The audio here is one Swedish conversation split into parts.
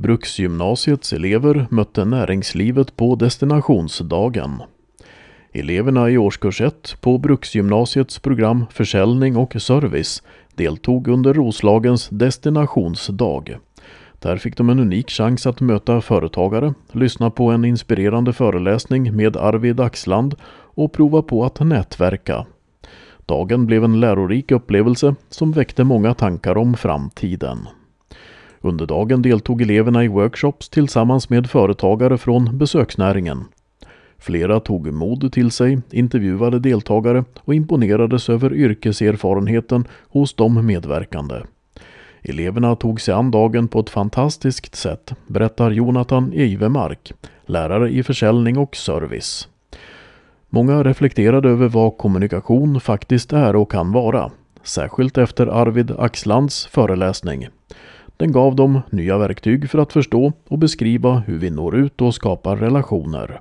Bruksgymnasiets elever mötte näringslivet på destinationsdagen. Eleverna i årskurs 1 på Bruksgymnasiets program Försäljning och service deltog under Roslagens destinationsdag. Där fick de en unik chans att möta företagare, lyssna på en inspirerande föreläsning med Arvid Axland och prova på att nätverka. Dagen blev en lärorik upplevelse som väckte många tankar om framtiden. Under dagen deltog eleverna i workshops tillsammans med företagare från besöksnäringen. Flera tog mod till sig, intervjuade deltagare och imponerades över yrkeserfarenheten hos de medverkande. Eleverna tog sig an dagen på ett fantastiskt sätt, berättar Jonathan Eivemark, lärare i försäljning och service. Många reflekterade över vad kommunikation faktiskt är och kan vara, särskilt efter Arvid Axlands föreläsning. Den gav dem nya verktyg för att förstå och beskriva hur vi når ut och skapar relationer.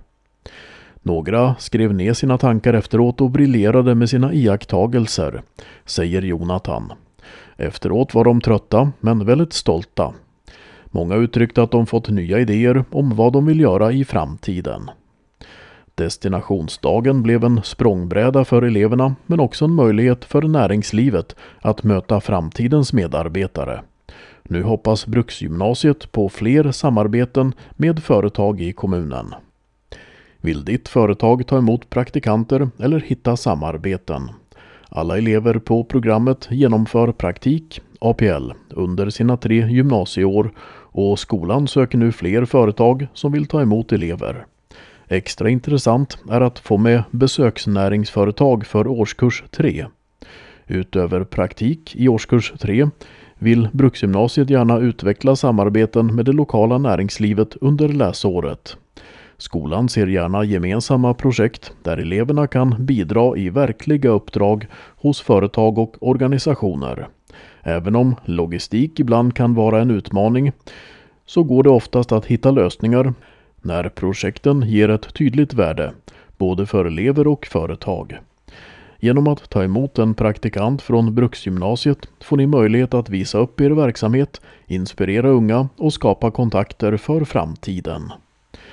Några skrev ner sina tankar efteråt och briljerade med sina iakttagelser, säger Jonathan. Efteråt var de trötta men väldigt stolta. Många uttryckte att de fått nya idéer om vad de vill göra i framtiden. Destinationsdagen blev en språngbräda för eleverna men också en möjlighet för näringslivet att möta framtidens medarbetare. Nu hoppas Bruksgymnasiet på fler samarbeten med företag i kommunen. Vill ditt företag ta emot praktikanter eller hitta samarbeten? Alla elever på programmet genomför praktik, APL, under sina 3 gymnasieår och skolan söker nu fler företag som vill ta emot elever. Extra intressant är att få med besöksnäringsföretag för årskurs 3. Utöver praktik i årskurs 3 vill Bruksgymnasiet gärna utveckla samarbeten med det lokala näringslivet under läsåret. Skolan ser gärna gemensamma projekt där eleverna kan bidra i verkliga uppdrag hos företag och organisationer. Även om logistik ibland kan vara en utmaning så går det oftast att hitta lösningar när projekten ger ett tydligt värde, både för elever och företag. Genom att ta emot en praktikant från Bruksgymnasiet får ni möjlighet att visa upp er verksamhet, inspirera unga och skapa kontakter för framtiden.